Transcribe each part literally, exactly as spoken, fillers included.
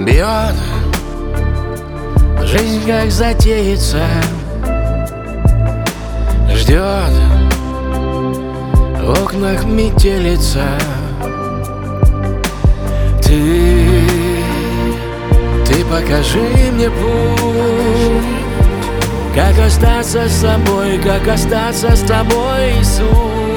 Бьет жизнь, как затеется, ждет в окнах метелица. Ты, ты покажи мне путь, как остаться с собой, как остаться с тобой, Иисус.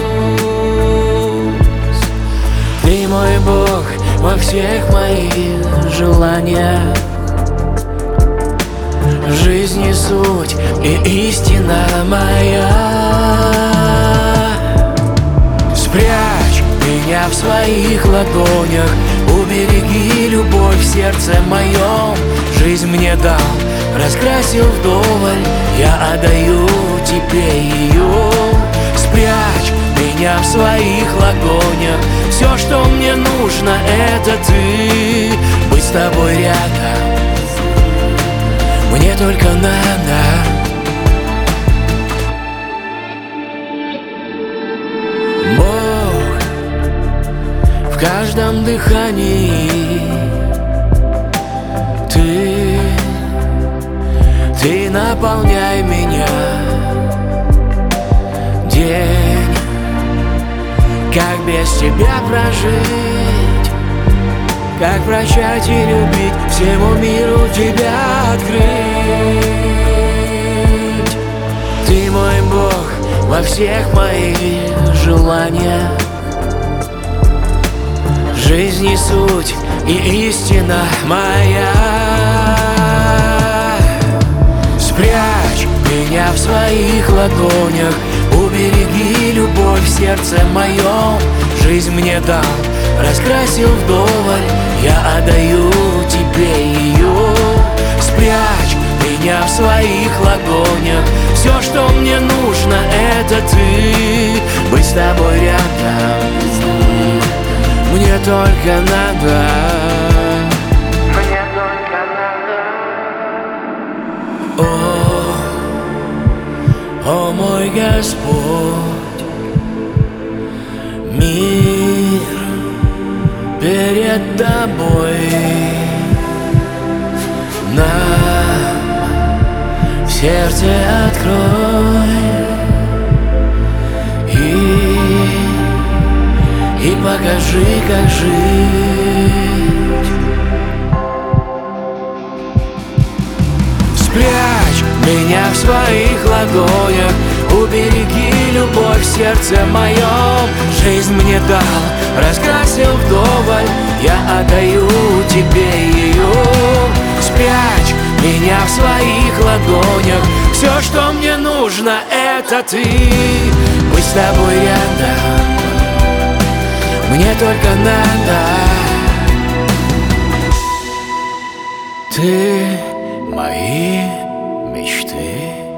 Ты мой Бог во всех моих желаниях, жизнь и суть и истина моя. Спрячь меня в своих ладонях, убереги любовь в сердце моем. Жизнь мне дал, раскрасил вдоволь, я отдаю тебе ее. Спрячь меня в своих ладонях, все, что мне нужно, это ты. Быть с тобой рядом мне только надо. Бог в каждом дыхании, Ты, Ты наполняй меня. День, как без тебя прожить, как прощать и любить, всему миру тебя открыть. Ты мой Бог во всех моих желаниях, жизнь и суть и истина моя. Спрячь меня в своих ладонях, убереги любовь в сердце моем. Жизнь мне дал, раскрасил вдоволь, я отдаю тебе ее. Спрячь меня в своих ладонях, все, что мне нужно, это ты. Быть с тобой рядом мне только надо. Мне только надо. О, о мой Господь, мир перед тобой, нам в сердце открой и, и покажи, как жить. Спрячь меня в своих ладонях, убереги любовь в сердце моем. Жизнь мне дал, раскрасил вдоволь, я отдаю тебе ее. Спрячь меня в своих ладонях, все, что мне нужно, это ты. Быть с тобой рядом мне только надо. Ты мои мечты.